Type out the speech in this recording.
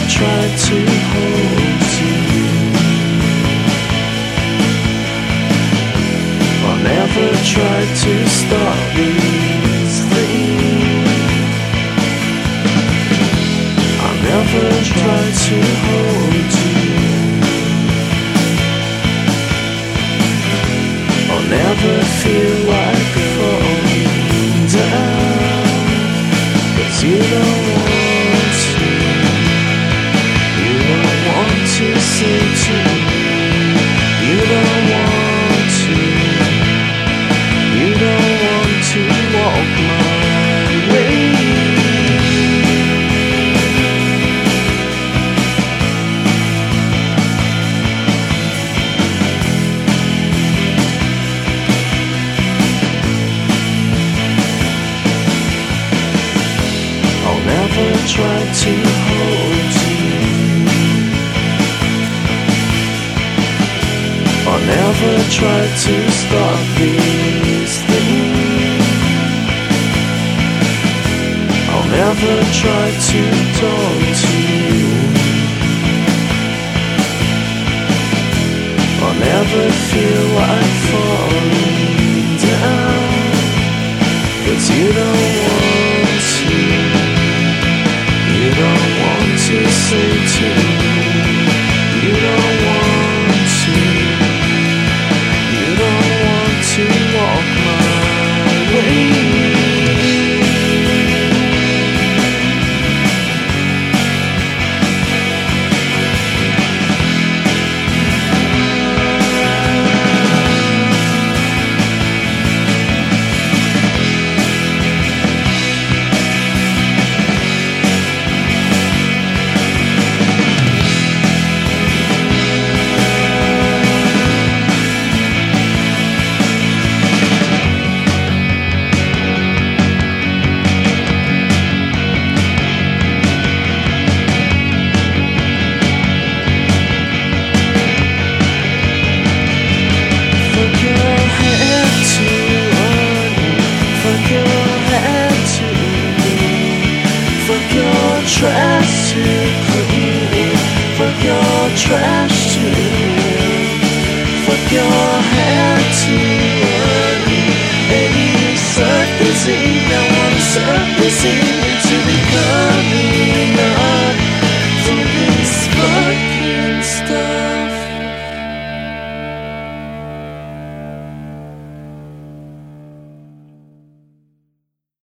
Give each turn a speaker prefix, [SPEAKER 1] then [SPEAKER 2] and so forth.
[SPEAKER 1] tried to hold you. I never tried to stop these things. I never tried to hold you. I'll never feel like falling down, 'cause you don't want to. You don't want to say to me. You don't want to. You don't want to walk my way. I'll never try to hold you. I'll never try to stop these things. I'll never try to talk to you. I'll never feel like falling down, 'cause you don't want to. You don't want to say to me. You don't want to. You don't want to walk my way. Trash to clean, fuck your trash to live, fuck your head to earn. And you suck this in, I wanna suck this in to become